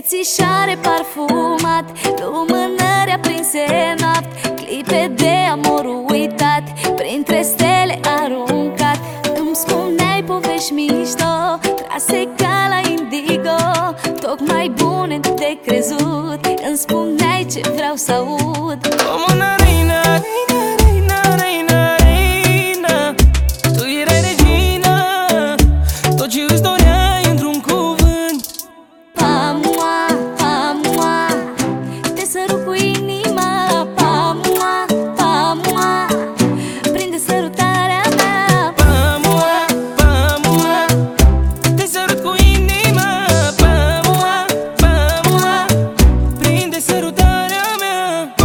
Fețișare parfumat, lumânări aprinse noapte, clipe de amor uitat, printre stele aruncat. Îmi spuneai povești mișto, trase ca la indigo, tocmai bune de crezut. Îmi spuneai ce vreau să aud. Como una reina, reina, reina, reina, reina. Tu erai regina, tot ce îți doreai într-un cuvânt. Pa-mua, pa-mua, te sărut cu inima. Pa-mua, pa-mua, prinde sărutarea mea. Pa-mua, pa-mua, te sărut cu inima. Pa-mua, pa-mua, prinde sărutarea mea.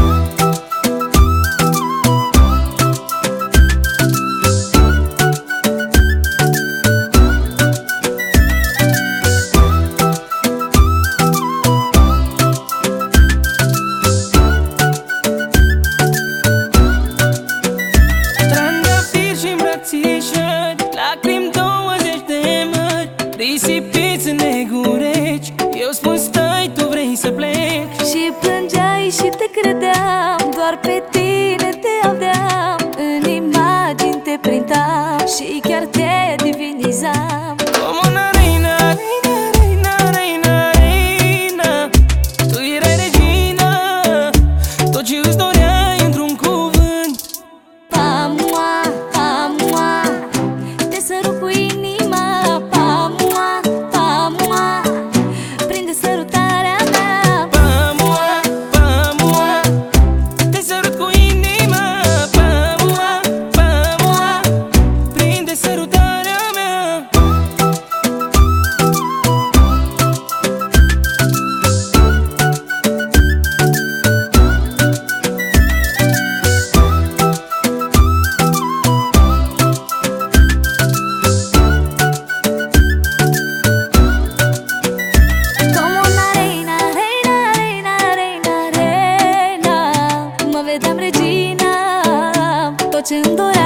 Trandafiri și îmbrățișări, lacrimi 20 de mări, risipiți în negureci. Eu spun stai, tu vrei să pleci. Și plângeai și te credeam, doar pe tine te aveam. În imagini te printam și chiar te divinizam. Como una reina, reina, reina, reina, reina. Tu erai regina, tot ce îți doreai într-un cuvânt. Pa-mua, pa-mua, te sărut cu inima. Pa-mua, pa-mua, prinde sărutarea mea. Pa-mua, pa-mua, te sărut cu inima. Pa-mua, pa-mua, prinde sărutarea mea. Como una reina, reina, reina, reina, reina, mă vedeam regina, tot ce îmi doream.